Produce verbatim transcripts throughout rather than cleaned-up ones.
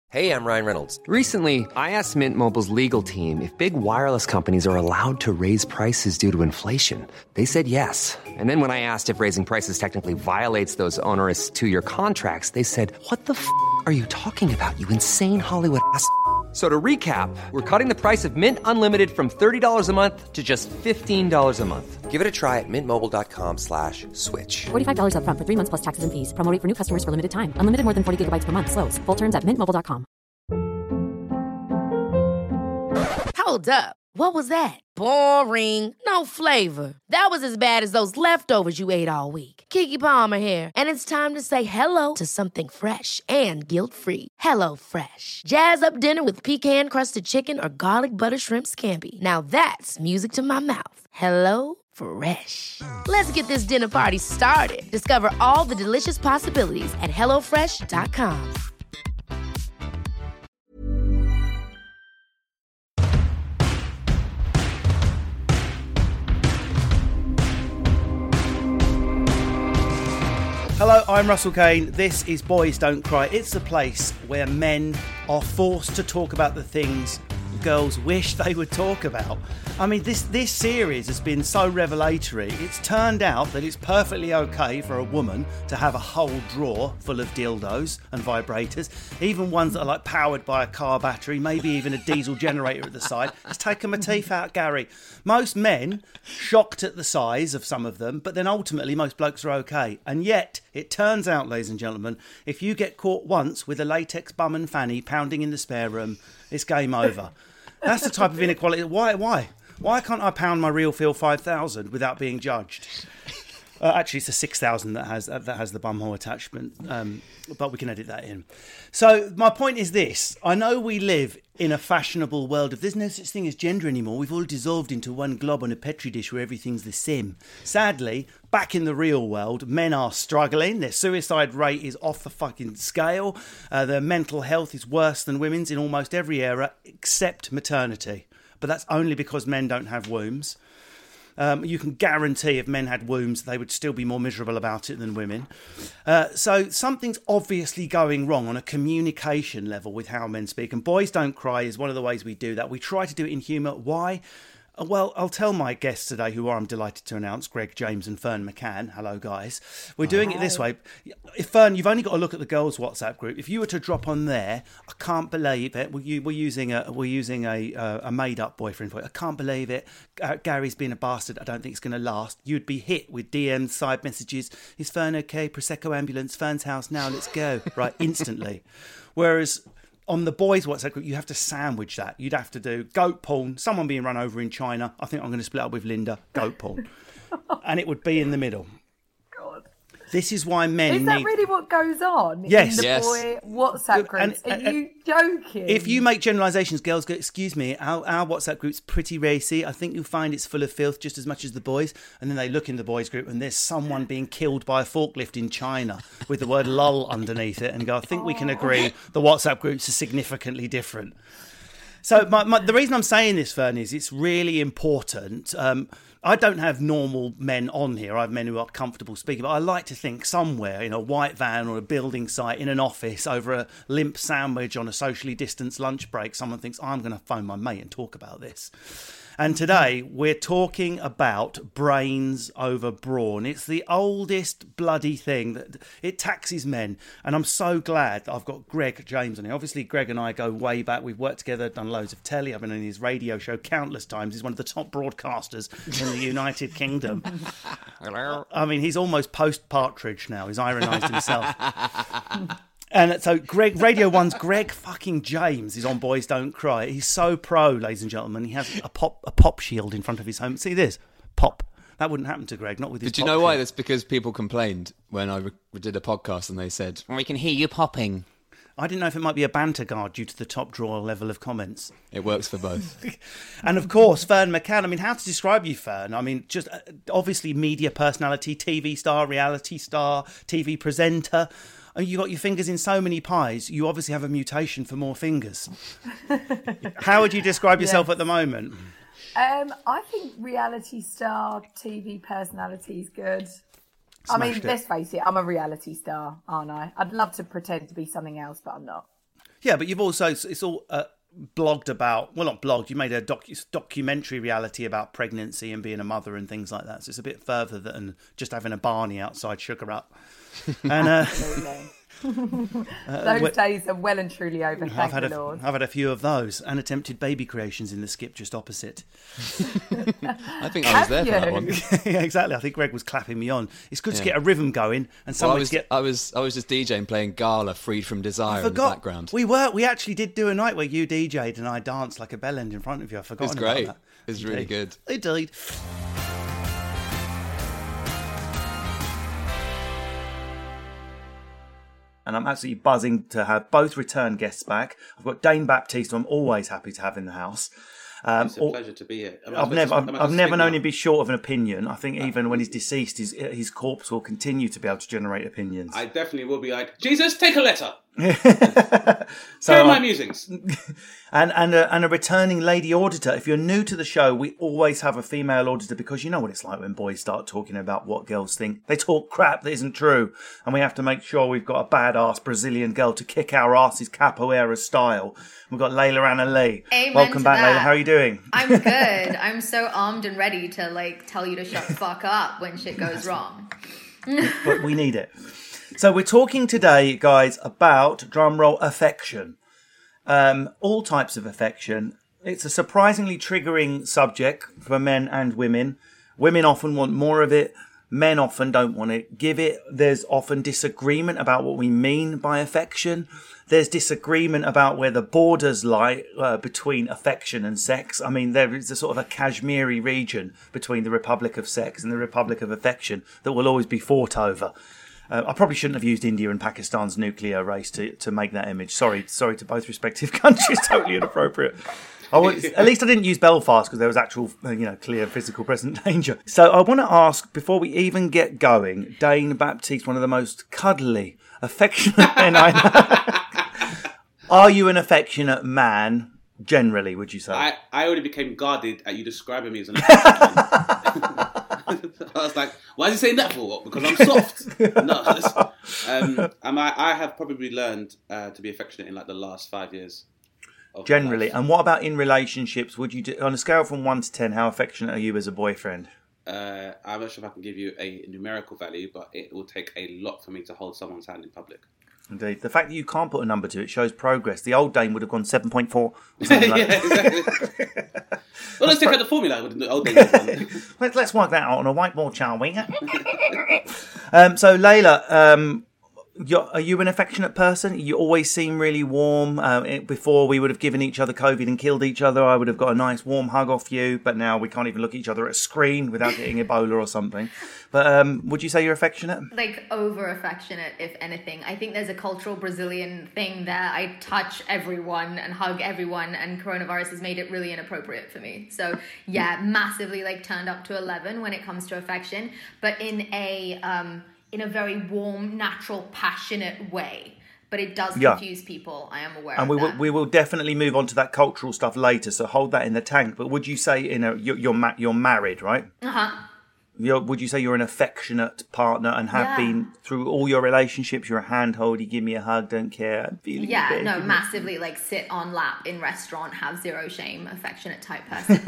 Hey, I'm Ryan Reynolds. Recently, I asked Mint Mobile's legal team if big wireless companies are allowed to raise prices due to inflation. They said yes. And then when I asked if raising prices technically violates those onerous two-year contracts, they said, what the f*** are you talking about, you insane Hollywood ass f- So to recap, we're cutting the price of Mint Unlimited from thirty dollars a month to just fifteen dollars a month. Give it a try at mintmobile.com slash switch. forty-five dollars up front for three months plus taxes and fees. Promo rate for new customers for limited time. Unlimited more than forty gigabytes per month. Slows full terms at mint mobile dot com. Hold up. What was that? Boring. No flavor. That was as bad as those leftovers you ate all week. Keke Palmer here. And it's time to say hello to something fresh and guilt-free. Hello Fresh. Jazz up dinner with pecan-crusted chicken or garlic butter shrimp scampi. Now that's music to my mouth. Hello Fresh. Let's get this dinner party started. Discover all the delicious possibilities at hello fresh dot com. Hello, I'm Russell Kane. This is Boys Don't Cry. It's a place where men are forced to talk about the things girls wish they would talk about. I mean, this, this series has been so revelatory. It's turned out that it's perfectly okay for a woman to have a whole drawer full of dildos and vibrators, even ones that are like powered by a car battery, maybe even a diesel generator at the side. Let's take my teeth out, Gary. Most men, shocked at the size of some of them, but then ultimately most blokes are okay. And yet, it turns out, ladies and gentlemen, if you get caught once with a latex bum and fanny pounding in the spare room, it's game over. That's the type of inequality. Why? Why? Why can't I pound my Real Feel five thousand without being judged? Uh, actually, it's a six thousand that has that has the bumhole attachment, um, but we can edit that in. So my point is this. I know we live in a fashionable world of there's no such thing as gender anymore. We've all dissolved into one glob on a petri dish where everything's the same. Sadly, back in the real world, men are struggling. Their suicide rate is off the fucking scale. Uh, their mental health is worse than women's in almost every era except maternity. But that's only because men don't have wombs. Um, you can guarantee if men had wombs, they would still be more miserable about it than women. Uh, so something's obviously going wrong on a communication level with how men speak. And Boys Don't Cry is one of the ways we do that. We try to do it in humour. Why? Well, I'll tell my guests today, who are, I'm delighted to announce, Greg James and Fern McCann. Hello, guys. We're doing it this way. If Fern, you've only got to look at the girls' WhatsApp group. If you were to drop on there, I can't believe it. We're, we're using a we're using a uh, a made-up boyfriend for it. I can't believe it. Uh, Gary's been a bastard. I don't think it's going to last. You'd be hit with D Ms, side messages. Is Fern okay? Prosecco ambulance. Fern's house now. Let's go. Right, instantly. Whereas on the boys' WhatsApp group, you have to sandwich that. You'd have to do goat porn, someone being run over in China. I think I'm going to split up with Linda. Goat porn. And it would be in the middle. God. This is why men Is that need... really what goes on yes. in the yes. boy WhatsApp groups? And, and, Are you joking? If you make generalisations, girls go, excuse me, our, our WhatsApp group's pretty racy. I think you'll find it's full of filth just as much as the boys. And then they look in the boys' group and there's someone being killed by a forklift in China with the word lol underneath it and go, I think oh. we can agree the WhatsApp groups are significantly different. So my, my, the reason I'm saying this, Fern, is it's really important. Um, I don't have normal men on here. I have men who are comfortable speaking, but I like to think somewhere in a white van or a building site, in an office, over a limp sandwich on a socially distanced lunch break, someone thinks, I'm going to phone my mate and talk about this. And today we're talking about brains over brawn. It's the oldest bloody thing that it taxes men. And I'm so glad that I've got Greg James on here. Obviously, Greg and I go way back. We've worked together, done loads of telly. I've been on his radio show countless times. He's one of the top broadcasters in the United Kingdom. Hello. I mean, he's almost post-Partridge now. He's ironised himself. And so Greg, Radio one's Greg fucking James is on Boys Don't Cry. He's so pro, ladies and gentlemen. He has a pop a pop shield in front of his home. See this? Pop. That wouldn't happen to Greg, not with his Did you pop know why? shield. That's because people complained when I re- did a podcast and they said, well, we can hear you popping. I didn't know if it might be a banter guard due to the top drawer level of comments. It works for both. And of course, Fern McCann. I mean, how to describe you, Fern? I mean, just uh, obviously media personality, T V star, reality star, T V presenter. And you got your fingers in so many pies, you obviously have a mutation for more fingers. How would you describe yourself yes. at the moment? Um, I think reality star, T V personality is good. Smashed I mean, it. Let's face it, I'm a reality star, aren't I? I'd love to pretend to be something else, but I'm not. Yeah, but you've also, it's all uh, blogged about, well, not blogged, you made a docu- documentary reality about pregnancy and being a mother and things like that. So it's a bit further than just having a Barney outside Sugar Up. And uh, uh, those days are well and truly over, thank I've had, the a, Lord. I've had a few of those and attempted baby creations in the skip just opposite. I think I was there for that one. Yeah, exactly. I think Greg was clapping me on. It's good Yeah. to get a rhythm going and Well, someone I was, to get... I was, I was just DJing, playing Gala, Freed from Desire I in the forgot. background. We were. We actually did do a night where you D J'd and I danced like a bellend in front of you. I forgot. It was great. About that. It was really good. Indeed. And I'm absolutely buzzing to have both return guests back. I've got Dane Baptiste, who I'm always happy to have in the house. Um, It's a or- pleasure to be here. Am I I've supposed never, to- I've, am I I've supposed to never speak known now? him be short of an opinion. I think even when he's deceased, his his corpse will continue to be able to generate opinions. I definitely will be like, Jesus, take a letter. So Share my I- musings. And and a, and a returning lady auditor. If you're new to the show, we always have a female auditor because you know what it's like when boys start talking about what girls think. They talk crap that isn't true, and we have to make sure we've got a badass Brazilian girl to kick our asses capoeira style. We've got Layla Anna Lee. Amen Welcome to back, that. Layla. How are you doing? I'm good. I'm so armed and ready to like tell you to shut the fuck up when shit goes wrong. But we need it. So we're talking today, guys, about drumroll affection. Um, all types of affection. It's a surprisingly triggering subject for men and women. Women often want more of it. Men often don't want to give it. There's often disagreement about what we mean by affection. There's disagreement about where the borders lie uh, between affection and sex. I mean, there is a sort of a Kashmiri region between the Republic of Sex and the Republic of Affection that will always be fought over. Uh, I probably shouldn't have used India and Pakistan's nuclear race to, to make that image. Sorry, sorry to both respective countries. Totally inappropriate. I was, at least I didn't use Belfast because there was actual, uh, you know, clear physical present danger. So I want to ask, before we even get going, Dane Baptiste, one of the most cuddly, affectionate men I know. Are you an affectionate man, generally, would you say? I, I already became guarded at you describing me as an affectionate man. I was like, why is he saying that for? Because I'm soft. No, that's- um, am I, I have probably learned uh, to be affectionate in like the last five years. Of my Generally. life. And what about in relationships? Would you do, on a scale from one to ten, how affectionate are you as a boyfriend? Uh, I'm not sure if I can give you a numerical value, but it will take a lot for me to hold someone's hand in public. Indeed. The fact that you can't put a number to it shows progress. The old Dane would have gone seven point four. Or something like Yeah, that. exactly. Well, let's take out the formula with the old days. Let's, let's work that out on a whiteboard, shall we? um, so, Layla, um, you're, are you an affectionate person? You always seem really warm. Um, it, before we would have given each other COVID and killed each other, I would have got a nice warm hug off you. But now we can't even look at each other at a screen without getting Ebola or something. But um, would you say you're affectionate? Like over affectionate, if anything. I think there's a cultural Brazilian thing there. I touch everyone and hug everyone, and coronavirus has made it really inappropriate for me. So yeah, massively like turned up to eleven when it comes to affection, but in a um in a very warm, natural, passionate way. But it does Yeah. confuse people. I am aware And of we will, that. we will definitely move on to that cultural stuff later. So hold that in the tank. But would you say in a you're you're, ma- you're married, right? Uh huh. You're, would you say you're an affectionate partner and have Yeah. been through all your relationships? You're a handhold, you give me a hug, don't care. I'm feeling Yeah, big. no, massively like sit on lap in restaurant, have zero shame, affectionate type person.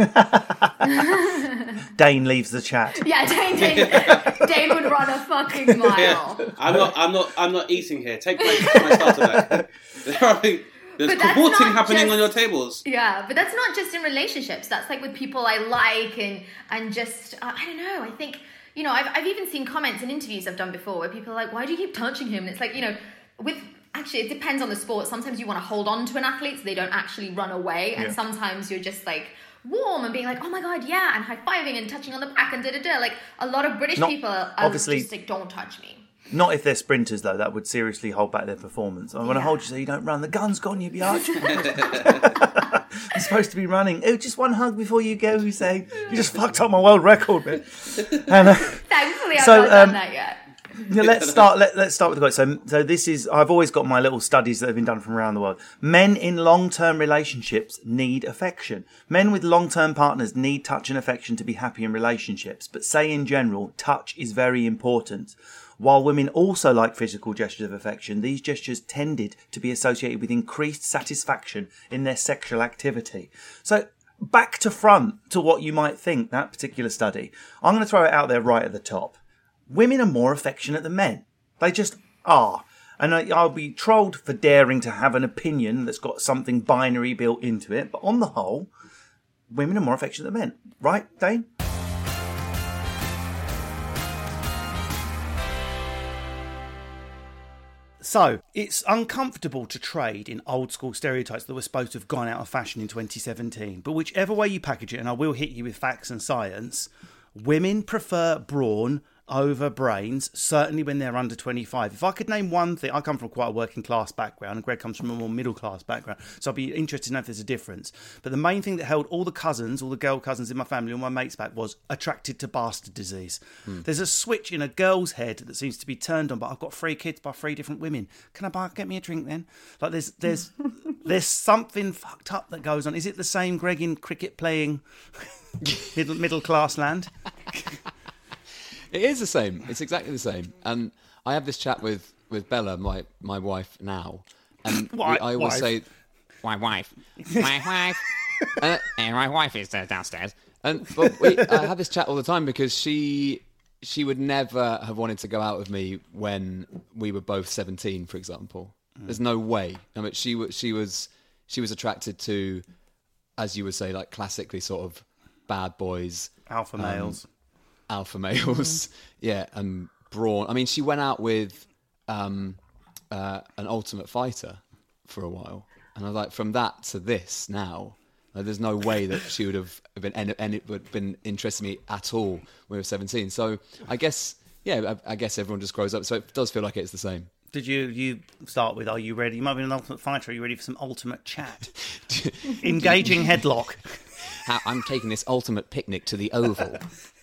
Dane leaves the chat. Yeah, Dane, Dane, Dane would run a fucking mile. Yeah. I'm not. I'm not. I'm not eating here. Take my, my starter back. There are, there's But that's cavorting not happening just- on your tables. Yeah, but that's not just in relationships. That's like with people I like and and just uh, I don't know. I think you know I've I've even seen comments in interviews I've done before where people are like, "Why do you keep touching him?" And it's like you know with. Actually, it depends on the sport. Sometimes you want to hold on to an athlete so they don't actually run away. And Yeah. sometimes you're just like warm and being like, oh my God, yeah. And high-fiving and touching on the back and da-da-da. Like a lot of British Not- people are obviously- just like, don't touch me. Not if they're sprinters, though. That would seriously hold back their performance. I want to Yeah. hold you so you don't run. The gun's gone, you biatch. I'm supposed to be running. Oh, just one hug before you go, Hussein. You just fucked up my world record, man. And, uh, Thankfully, I've So, not done um, that yet. Yeah, let's start. Let, let's start with the quote. So, so this is. I've always got my little studies that have been done from around the world. Men in long-term relationships need affection. Men with long-term partners need touch and affection to be happy in relationships. But say in general, touch is very important. While women also like physical gestures of affection, these gestures tended to be associated with increased satisfaction in their sexual activity. So, back to front to what you might think, that particular study. I'm going to throw it out there right at the top. Women are more affectionate than men. They just are. And I, I'll be trolled for daring to have an opinion that's got something binary built into it. But on the whole, women are more affectionate than men. Right, Dane? So, it's uncomfortable to trade in old school stereotypes that were supposed to have gone out of fashion in twenty seventeen. But whichever way you package it, and I will hit you with facts and science, women prefer brawn over brains, certainly when they're under twenty-five. If I could name one thing, I come from quite a working class background and Greg comes from a more middle class background, so I'd be interested to know if there's a difference. But the main thing that held all the cousins, all the girl cousins in my family, all my mates back was attracted to bastard disease. Hmm. There's a switch in a girl's head that seems to be turned on, but I've got three kids by three different women. Can I buy, get me a drink then? Like there's there's there's something fucked up that goes on. Is it the same, Greg, in cricket playing middle, middle class land? It is the same. It's exactly the same. And I have this chat with, with Bella, my, my wife now, and Why, we, I always wife. say, My wife. My wife. uh, And my wife is uh, downstairs. and but we I have this chat all the time because she she would never have wanted to go out with me when we were both seventeen, for example. Mm. There's no way. I mean, she was she was she was attracted to, as you would say, like classically sort of bad boys, alpha males. Um, alpha males, yeah, and brawn. I mean, she went out with um, uh, an Ultimate Fighter for a while, and I was like, from that to this now, like, there's no way that she would have been any, any, would have been interested in me at all when we were seventeen. So I guess, yeah, I, I guess everyone just grows up. So it does feel like it's the same. Did you you start with, are you ready? You might be an Ultimate Fighter. Are you ready for some ultimate chat? Engaging headlock. How, I'm taking this ultimate picnic to the Oval.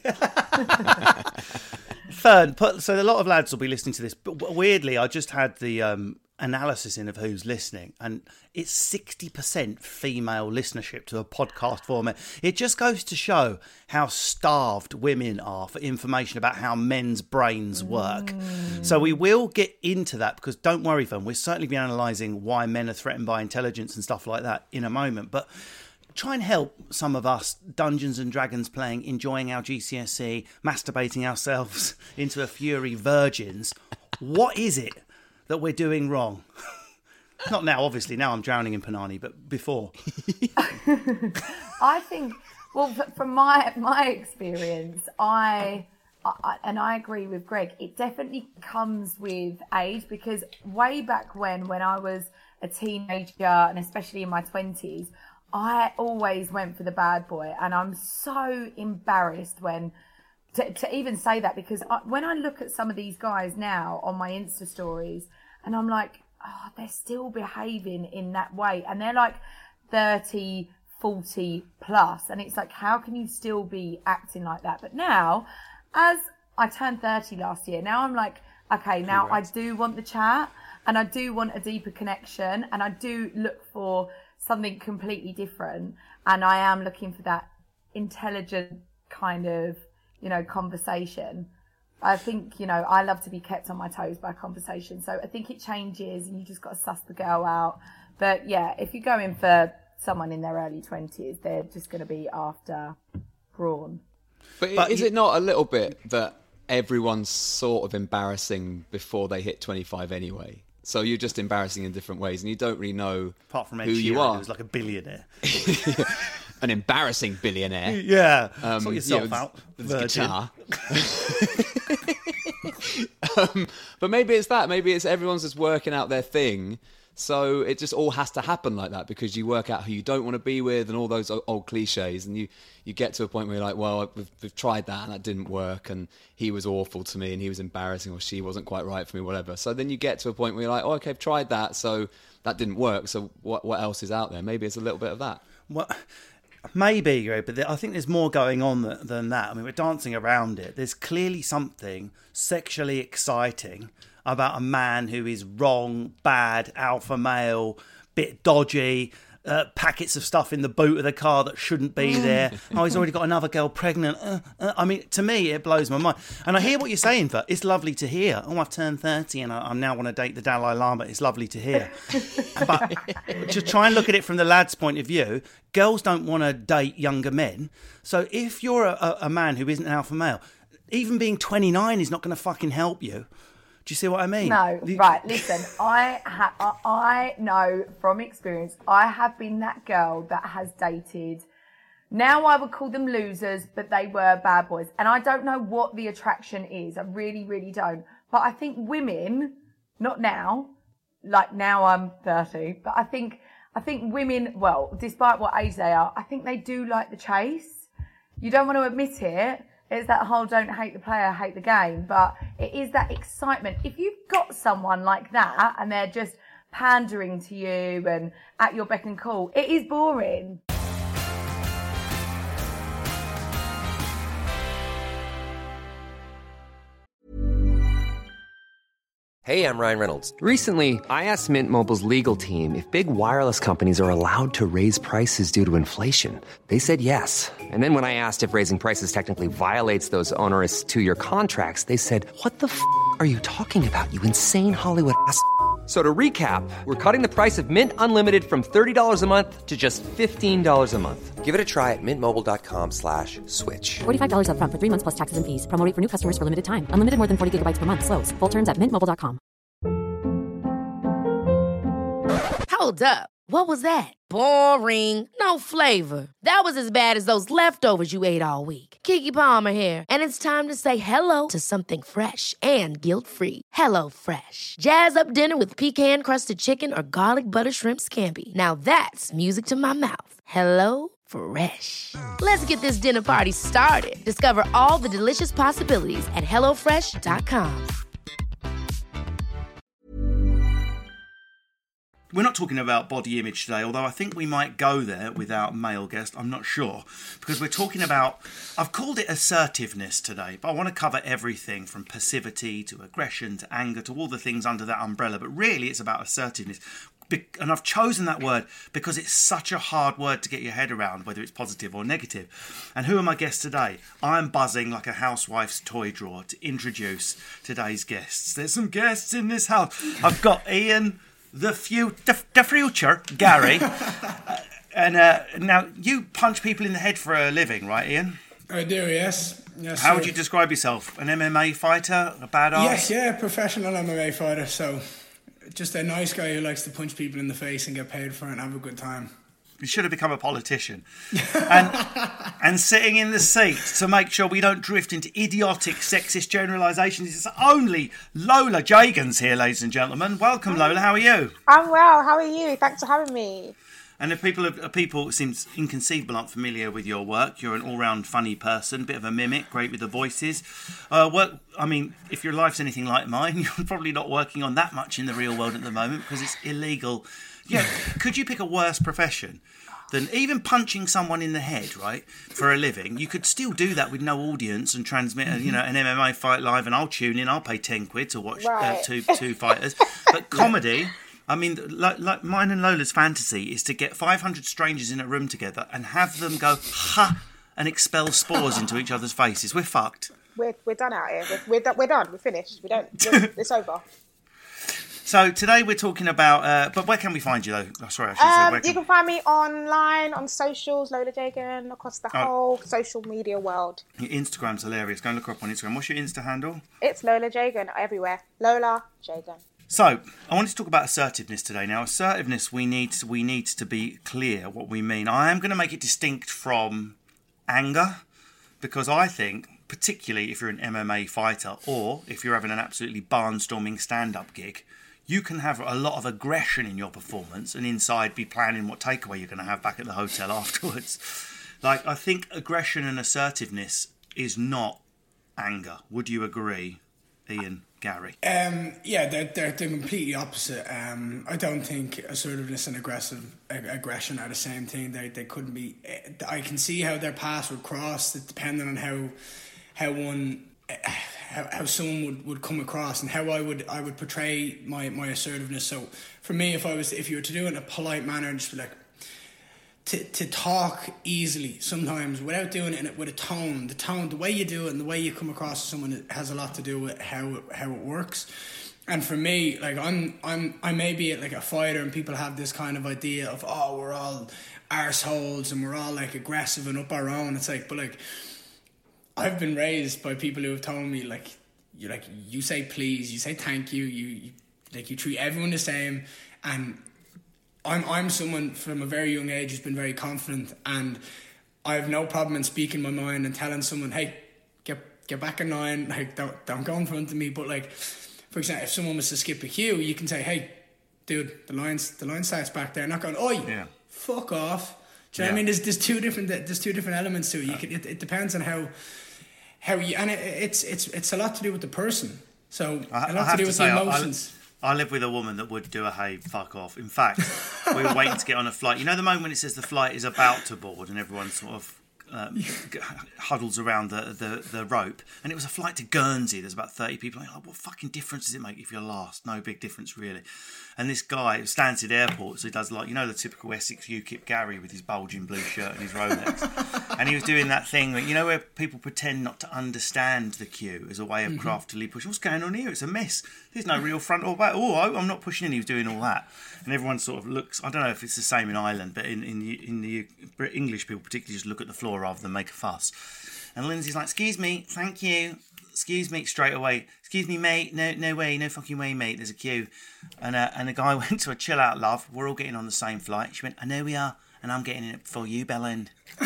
Fern, put, so a lot of lads will be listening to this, but weirdly, I just had the um, analysis in of who's listening, and it's sixty percent female listenership to a podcast format. It just goes to show how starved women are for information about how men's brains work. Mm. So we will get into that, because don't worry, Fern, we'll certainly be analysing why men are threatened by intelligence and stuff like that in a moment, but try and help some of us Dungeons and Dragons playing, enjoying our G C S E, masturbating ourselves into a fury virgins. What is it that we're doing wrong? Not now, obviously. Now I'm drowning in Panani, but before. I think, well, from my my experience, I, I and I agree with Greg. It definitely comes with age, because way back when, when I was a teenager, and especially in my twenties, I always went for the bad boy, and I'm so embarrassed when to, to even say that, because I, when I look at some of these guys now on my Insta stories, and I'm like, oh, they're still behaving in that way, and they're like thirty, forty plus, and it's like, how can you still be acting like that? But now, as I turned thirty last year, now I'm like, okay, now Congrats. I do want the chat, and I do want a deeper connection, and I do look for something completely different, and I am looking for that intelligent kind of, you know, conversation. I think, you know, I love to be kept on my toes by conversation, so I think it changes, and you just got to suss the girl out. But yeah, if you're going for someone in their early twenties, they're just going to be after brawn. But, but is you... it not a little bit that everyone's sort of embarrassing before they hit twenty-five anyway? So you're just embarrassing in different ways, and you don't really know Apart from Ed who Sheeran, you are. Who's like a billionaire. An embarrassing billionaire. Yeah. Um, sort yourself you know, out. With his guitar. um, but maybe it's that. Maybe it's everyone's just working out their thing. So it just all has to happen like that, because you work out who you don't want to be with and all those old cliches, and you, you get to a point where you're like, well, we've, we've tried that and that didn't work, and he was awful to me and he was embarrassing, or she wasn't quite right for me, whatever. So then you get to a point where you're like, oh, okay, I've tried that, so that didn't work, so what what else is out there? Maybe it's a little bit of that. What? Maybe, but I think there's more going on than that. I mean, we're dancing around it. There's clearly something sexually exciting about a man who is wrong, bad, alpha male, bit dodgy, uh, packets of stuff in the boot of the car that shouldn't be there. Oh, he's already got another girl pregnant. Uh, uh, I mean, to me, it blows my mind. And I hear what you're saying, that it's lovely to hear. Oh, I've turned thirty and I, I now want to date the Dalai Lama. It's lovely to hear. But to try and look at it from the lad's point of view, girls don't want to date younger men. So if you're a, a, a man who isn't an alpha male, even being twenty-nine is not going to fucking help you. Do you see what I mean? No, right. Listen, I ha- I know from experience, I have been that girl that has dated. Now I would call them losers, but they were bad boys. And I don't know what the attraction is. I really, really don't. But I think women, not now, like now I'm thirty, but I think I think women, well, despite what age they are, I think they do like the chase. You don't want to admit it. It's that whole don't hate the player, hate the game. But it is that excitement. If you've got someone like that and they're just pandering to you and at your beck and call, it is boring. Hey, I'm Ryan Reynolds. Recently, I asked Mint Mobile's legal team if big wireless companies are allowed to raise prices due to inflation. They said yes. And then when I asked if raising prices technically violates those onerous two-year contracts, they said, what the f*** are you talking about, you insane Hollywood ass f- So to recap, we're cutting the price of Mint Unlimited from thirty dollars a month to just fifteen dollars a month. Give it a try at mintmobile.com slash switch. forty-five dollars up front for three months plus taxes and fees. Promo rate for new customers for limited time. Unlimited more than forty gigabytes per month. Slows full terms at mint mobile dot com. Hold up. What was that? Boring. No flavor. That was as bad as those leftovers you ate all week. Keke Palmer here, and it's time to say hello to something fresh and guilt-free. Hello Fresh. Jazz up dinner with pecan-crusted chicken or garlic butter shrimp scampi. Now that's music to my mouth. Hello Fresh. Let's get this dinner party started. Discover all the delicious possibilities at hello fresh dot com. We're not talking about body image today, although I think we might go there with our male guest. I'm not sure. Because we're talking about, I've called it assertiveness today, but I want to cover everything from passivity to aggression to anger to all the things under that umbrella. But really, it's about assertiveness. And I've chosen that word because it's such a hard word to get your head around, whether it's positive or negative. And who are my guests today? I'm buzzing like a housewife's toy drawer to introduce today's guests. There's some guests in this house. I've got Ian... The, few, the, the future, Gary. uh, and uh, now, you punch people in the head for a living, right, Ian? I do, yes. yes How sir. would you describe yourself? An M M A fighter? A badass? Yes, yeah, professional M M A fighter. So, just a nice guy who likes to punch people in the face and get paid for it and have a good time. You should have become a politician. and, and sitting in the seat to make sure we don't drift into idiotic sexist generalisations. It's only Lola Jagans here, ladies and gentlemen. Welcome, Lola. How are you? I'm well. How are you? Thanks for having me. And if people, if people, it seems inconceivable, aren't familiar with your work, you're an all-round funny person, bit of a mimic, great with the voices. Uh, work, I mean, if your life's anything like mine, you're probably not working on that much in the real world at the moment because it's illegal. Yeah, could you pick a worse profession than even punching someone in the head, right, for a living? You could still do that with no audience and transmit, a, you know, an M M A fight live, and I'll tune in. I'll pay ten quid to watch right. uh, two two fighters. But comedy, I mean, like, like mine and Lola's fantasy is to get five hundred strangers in a room together and have them go ha and expel spores into each other's faces. We're fucked. We're we're done out here. We're we're, we're done. We're finished. We don't. We're, it's over. So today we're talking about, uh, but where can we find you though? Oh, sorry, I should um, say. Where you can... can find me online, on socials, Lola Jagan, across the oh. whole social media world. Your Instagram's hilarious. Go and look her up on Instagram. What's your Insta handle? It's Lola Jagan everywhere. Lola Jagan. So I wanted to talk about assertiveness today. Now, assertiveness, we need to, we need to be clear what we mean. I am going to make it distinct from anger because I think, particularly if you're an M M A fighter or if you're having an absolutely barnstorming stand-up gig, you can have a lot of aggression in your performance and inside be planning what takeaway you're going to have back at the hotel afterwards. Like, I think aggression and assertiveness is not anger. Would you agree, Ian, Gary? Um, yeah, they're, they're, they're completely opposite. Um, I don't think assertiveness and aggressive ag- aggression are the same thing. They they couldn't be. I can see how their paths would cross, depending on how how one... How, how someone would, would come across and how I would I would portray my, my assertiveness. So for me, if I was if you were to do it in a polite manner and just be like, to to talk easily sometimes without doing it in it with a tone. The tone, the way you do it, and the way you come across to someone, it has a lot to do with how it, how it works. And for me, like I'm I'm I may be like a fighter, and people have this kind of idea of, oh, we're all arseholes and we're all like aggressive and up our own. It's like, but like I've been raised by people who have told me like you like you say please, you say thank you, you, you like you treat everyone the same. And I'm I'm someone from a very young age who's been very confident, and I have no problem in speaking my mind and telling someone, hey, get get back in line, like don't don't go in front of me. But like, for example, if someone was to skip a cue, you can say, hey, dude, the line's the line starts back there. Not going, oi, yeah. fuck off. Do you know yeah. what I mean? There's there's two different there's two different elements to it. You can, it, it depends on how how you, and it, it's it's it's a lot to do with the person. So I, a lot I to do with to the say, emotions. I, I live with a woman that would do a hey, fuck off. In fact, we were waiting to get on a flight. You know the moment when it says the flight is about to board and everyone sort of um, huddles around the, the, the rope, and it was a flight to Guernsey. There's about thirty people. Like, oh, what fucking difference does it make if you're last? No big difference, really. And this guy at Stansted Airport, so he does like, you know, the typical Essex U KIP Gary with his bulging blue shirt and his Rolex. And he was doing that thing, that, you know, where people pretend not to understand the queue as a way of mm-hmm. craftily pushing. What's going on here? It's a mess. There's no real front or back. Oh, I'm not pushing in. He was doing all that. And everyone sort of looks, I don't know if it's the same in Ireland, but in, in, the, in the English people particularly just look at the floor rather than make a fuss. And Lindsay's like, excuse me, thank you. Excuse me, straight away. Excuse me, mate. No, no way, no fucking way, mate. There's a queue. And uh, and the guy went to a chill out, love. We're all getting on the same flight. She went, I know we are, and I'm getting in it before you, Bellend.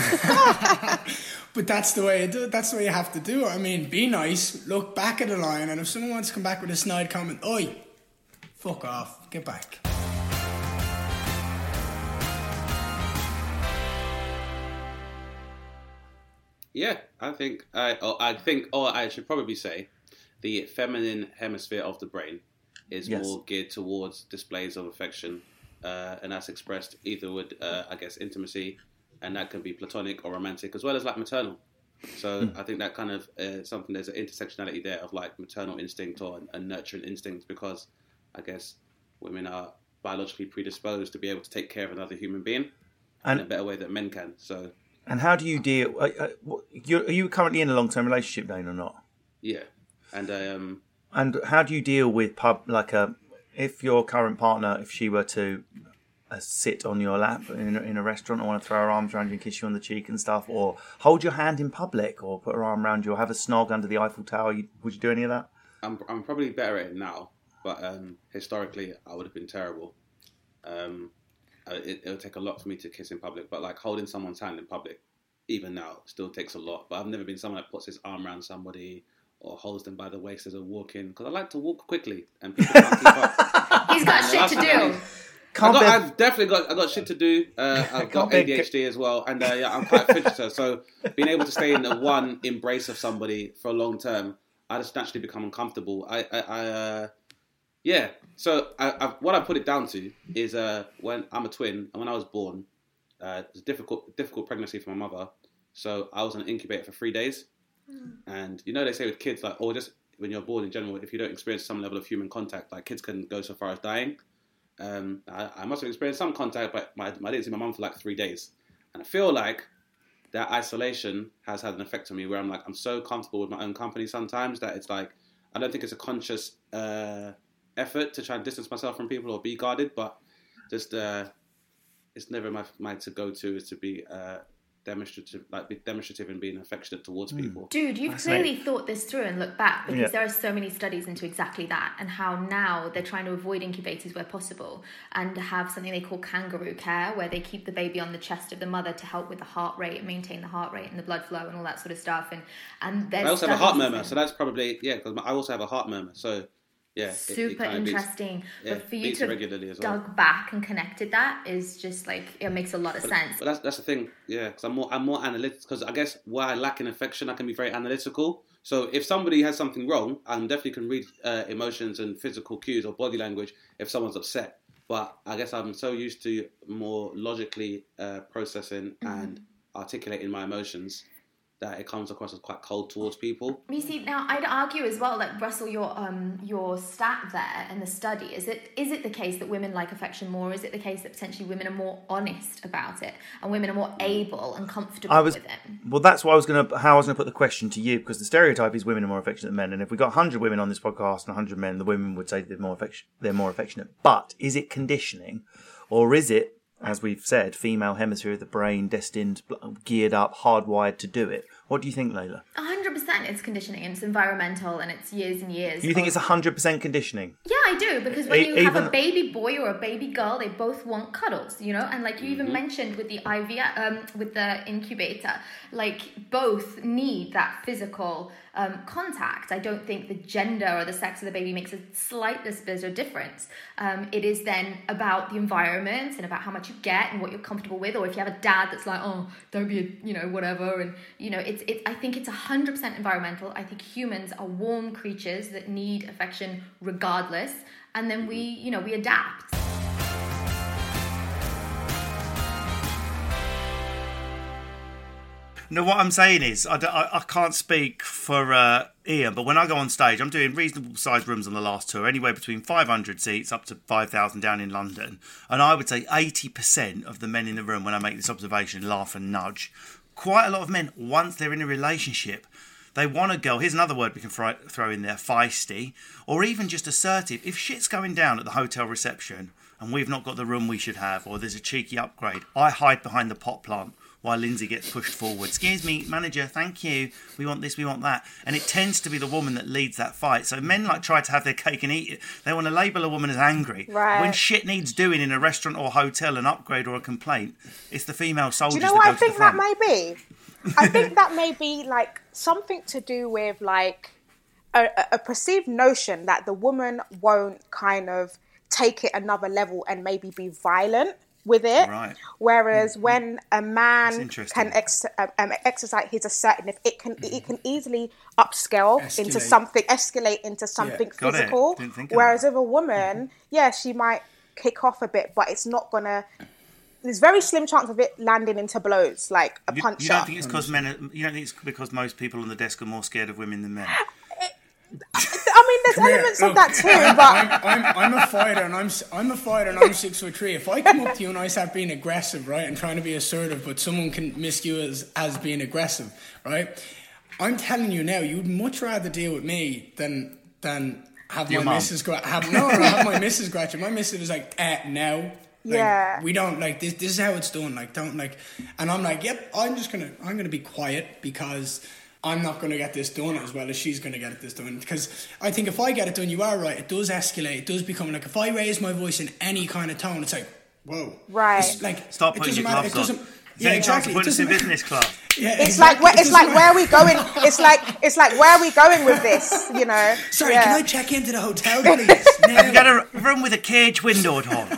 But that's the way. Do, that's the way you have to do it. I mean, be nice. Look back at the line, and if someone wants to come back with a snide comment, oi, fuck off, get back. Yeah, I think I, or I think, or I should probably say, the feminine hemisphere of the brain is yes. more geared towards displays of affection, uh, and that's expressed either with, uh, I guess, intimacy, and that can be platonic or romantic, as well as like maternal. So mm. I think that kind of uh, something, there's an intersectionality there of like maternal instinct or a nurturing instinct, because I guess women are biologically predisposed to be able to take care of another human being and, in a better way than men can. So. And how do you deal? Uh, uh, you're, are you currently in a long-term relationship, Dane, or not? Yeah, and I um. And how do you deal with pub like a if your current partner, if she were to uh, sit on your lap in, in a restaurant, or want to throw her arms around you and kiss you on the cheek and stuff, or hold your hand in public, or put her arm around you, or have a snog under the Eiffel Tower? You, would you do any of that? I'm I'm probably better at it now, but um, historically I would have been terrible. Um. Uh, it, it'll take a lot for me to kiss in public, but like holding someone's hand in public, even now, still takes a lot. But I've never been someone that puts his arm around somebody or holds them by the waist as they walk in, because I like to walk quickly and people can't keep up. He's got shit to do. I got, I've definitely got I got shit to do. Uh, I've got A D H D as well, and uh, yeah, I'm quite a fidgeter. So being able to stay in the one embrace of somebody for a long term, I just naturally become uncomfortable. I, I, I uh, yeah. So I, I, what I put it down to is uh, when I'm a twin, and when I was born, uh, it was a difficult, difficult pregnancy for my mother. So I was in an incubator for three days, mm. and you know they say with kids like, or just when you're born in general, if you don't experience some level of human contact, like kids can go so far as dying. Um, I, I must have experienced some contact, but my, I didn't see my mum for like three days, and I feel like that isolation has had an effect on me, where I'm like I'm so comfortable with my own company sometimes that it's like I don't think it's a conscious uh, effort to try and distance myself from people or be guarded, but just uh, it's never my my to go to is to be uh, demonstrative, like be demonstrative and being affectionate towards mm. people. Dude, you've That's clearly it. thought this through and looked back, because yeah. there are so many studies into exactly that, and how now they're trying to avoid incubators where possible and have something they call kangaroo care, where they keep the baby on the chest of the mother to help with the heart rate and maintain the heart rate and the blood flow and all that sort of stuff. And and there's I also have a heart murmur, so that's probably yeah, because I also have a heart murmur, so. Yeah, super it, it interesting. Beats, yeah, but for you to regularly as dug well. back and connected that is just like it makes a lot of but, sense. But that's that's the thing, yeah. Because I'm more I'm more analytical. Because I guess where I lack in affection, I can be very analytical. So if somebody has something wrong, I definitely can read uh, emotions and physical cues or body language if someone's upset. But I guess I'm so used to more logically uh, processing mm-hmm. and articulating my emotions that it comes across as quite cold towards people. You see, now I'd argue as well, like Russell, your um your stat there and the study, is it is it the case that women like affection more? Is it the case that potentially women are more honest about it and women are more able and comfortable I was, with it? Well, that's why I was going to how I was going to put the question to you, because the stereotype is women are more affectionate than men, and if we got one hundred women on this podcast and one hundred men, the women would say they're more affection, they're more affectionate. But is it conditioning, or is it, as we've said, female hemisphere of the brain destined, geared up, hardwired to do it? What do you think, Layla? one hundred percent it's conditioning and it's environmental and it's years and years. You think of... it's one hundred percent conditioning? Yeah, I do, because when E- you even... have a baby boy or a baby girl, they both want cuddles, you know? And like you even Mm-hmm. mentioned with the I V F, um, with the incubator, like both need that physical um, contact. I don't think the gender or the sex of the baby makes a slightest bit of difference. Um, it is then about the environment and about how much you get and what you're comfortable with, or if you have a dad that's like, oh, don't be, a, you know, whatever. And, you know, it's, it, I think it's one hundred percent environmental. I think humans are warm creatures that need affection regardless. And then we, you know, we adapt. No, what I'm saying is, I, I, I can't speak for uh, Ian, but when I go on stage, I'm doing reasonable sized rooms on the last tour, anywhere between five hundred seats up to five thousand down in London. And I would say eighty percent of the men in the room, when I make this observation, laugh and nudge. Quite a lot of men, once they're in a relationship, they want a girl, here's another word we can fry, throw in there, feisty, or even just assertive. If shit's going down at the hotel reception and we've not got the room we should have, or there's a cheeky upgrade, I hide behind the pot plant while Lindsay gets pushed forward. Excuse me, manager, thank you. We want this, we want that. And it tends to be the woman that leads that fight. So men like try to have their cake and eat it. They want to label a woman as angry. Right. When shit needs doing in a restaurant or hotel, an upgrade or a complaint, it's the female soldiers Do you know that what go I to think the that front. may be? I think that may be like something to do with like a, a perceived notion that the woman won't kind of take it another level and maybe be violent with it. Right. Whereas when a man interesting. can ex- um, exercise his assertiveness, it can it can easily upscale into Escalate. something, escalate into something Got it. physical. Didn't think of Whereas that. with a woman, yeah, she might kick off a bit, but it's not gonna. There's very slim chance of it landing into blows, like a You, punch you don't up. think it's because men? Are, you don't think it's because most people on the desk are more scared of women than men? I mean, there's Come here, elements look, of that too, I'm, but I'm, I'm, I'm a fighter and I'm s- I'm a fighter and I'm six foot three. If I come up to you and I start being aggressive, right, and trying to be assertive, but someone can miss you as as being aggressive, right? I'm telling you now, you'd much rather deal with me than than have Your my mum. missus go have no, no have my missus go at you. My missus was like, eh, now. Like, Yeah. we don't like this. This is how it's done. Like, don't like, and I'm like, yep. I'm just gonna, I'm gonna be quiet because I'm not gonna get this done as well as she's gonna get this done. Because I think if I get it done, you are right. It does escalate. It does become like if I raise my voice in any kind of tone, it's like, whoa, Right. It's like, Start it putting doesn't your matter. gloves It on. doesn't. Is Yeah, there any chance exactly. of It putting us in doesn't- business class? Yeah, it's exactly. like where, It it's doesn't like where are we going? It's like it's like where are we going with this? You know? Sorry, Yeah. can I check into the hotel, please? Have you Now. got a room with a cage window at home?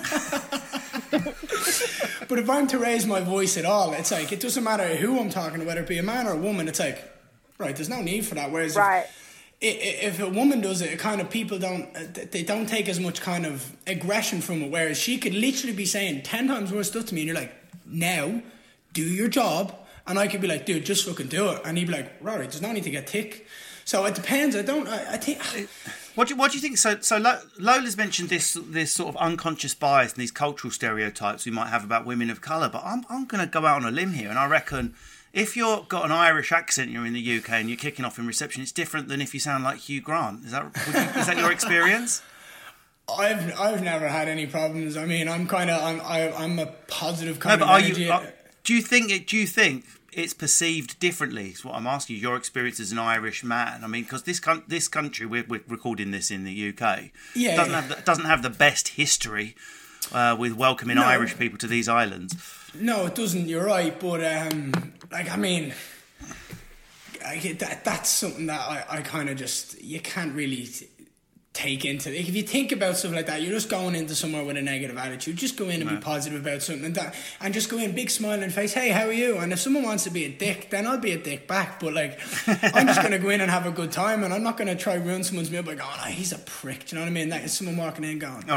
But if I'm to raise my voice at all, it's like, it doesn't matter who I'm talking to, whether it be a man or a woman, it's like, right, there's no need for that. Whereas Right. if, i- if a woman does it, it kind of people don't, uh, they don't take as much kind of aggression from it. Whereas she could literally be saying ten times worse stuff to me and you're like, now, do your job. And I could be like, dude, just fucking do it. And he'd be like, right, there's no need to get thick. So it depends. I don't, I, I think... What do you, what do you think? So, so Lo- Lola's mentioned this this sort of unconscious bias and these cultural stereotypes we might have about women of colour. But I'm I'm going to go out on a limb here, and I reckon if you've got an Irish accent, you're in the U K and you're kicking off in reception, it's different than if you sound like Hugh Grant. Is that would you, is that your experience? I've I've never had any problems. I mean, I'm kind of I'm I, I'm a positive kind No, but of are energy. you? Are, do you think it? Do you think it's perceived differently? Is what I'm asking you. Your experience as an Irish man. I mean, because this con- this country, we're, we're recording this in the U K. Yeah, doesn't yeah. have the, doesn't have the best history uh, with welcoming No. Irish people to these islands. No, it doesn't. You're right, but um, like I mean, I, that that's something that I, I kind of just you can't really t- take into. Like, if you think about stuff like that, you're just going into somewhere with a negative attitude. Just go in and be positive about something and that, and just go in big smile and face. Hey, how are you? And if someone wants to be a dick, then I'll be a dick back. But like, I'm just gonna go in and have a good time, and I'm not gonna try ruin someone's meal by going, oh, he's a prick. Do you know what I mean? That is someone walking in going, All right.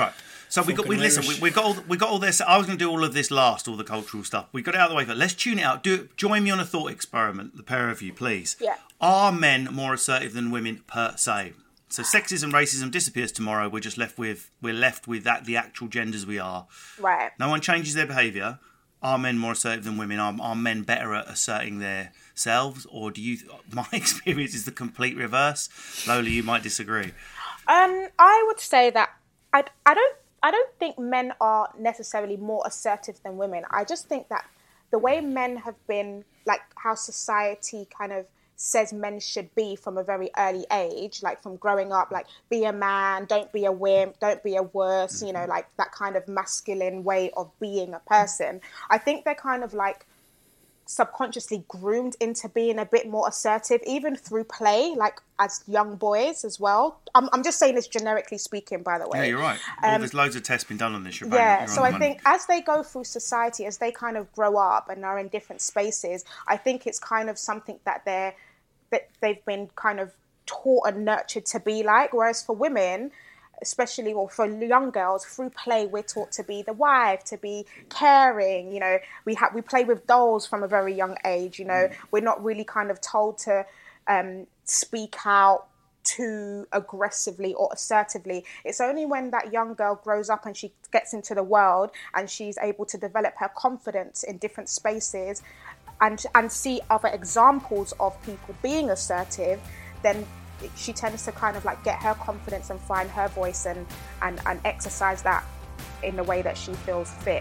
So we got we Fucking listen. Irish. We, we got all we got all this. I was going to do all of this last, all the cultural stuff. We got it out of the way, but let's tune it out. Do join me on a thought experiment, the pair of you, please. Yeah. Are men more assertive than women per se? So sexism, racism disappears tomorrow. We're just left with we're left with that the actual genders we are. Right. No one changes their behaviour. Are men more assertive than women? Are, are men better at asserting themselves, or do you? My experience is the complete reverse. Lola, you might disagree. Um, I would say that I, I don't I don't think men are necessarily more assertive than women. I just think that the way men have been, like how society kind of says men should be from a very early age, like from growing up, like be a man, don't be a wimp, don't be a wuss, you know, like that kind of masculine way of being a person. I think they're kind of like subconsciously groomed into being a bit more assertive, even through play, like as young boys as well. I'm, I'm just saying this generically speaking, by the way. Yeah, you're right. Well, Um, there's loads of tests been done on this. You're yeah, you're so on I the think as they go through society, as they kind of grow up and are in different spaces, I think it's kind of something that they're that they've been kind of taught and nurtured to be like. Whereas for women, especially, or for young girls, through play, we're taught to be the wife, to be caring. You know, we have we play with dolls from a very young age. You know, we're not really kind of told to um, speak out too aggressively or assertively. It's only when that young girl grows up and she gets into the world and she's able to develop her confidence in different spaces and and see other examples of people being assertive, then she tends to kind of like get her confidence and find her voice and, and, and exercise that in the way that she feels fit.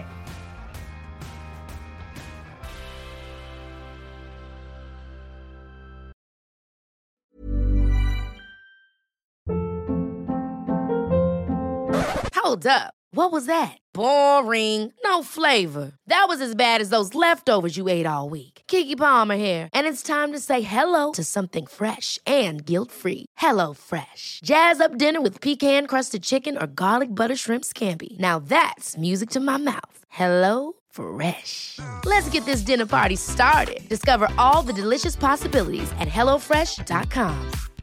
Hold up. What was that? Boring. No flavor. That was as bad as those leftovers you ate all week. Keke Palmer here, and it's time to say hello to something fresh and guilt-free. Hello Fresh. Jazz up dinner with pecan-crusted chicken or garlic butter shrimp scampi. Now that's music to my mouth. Hello Fresh. Let's get this dinner party started. Discover all the delicious possibilities at hello fresh dot com.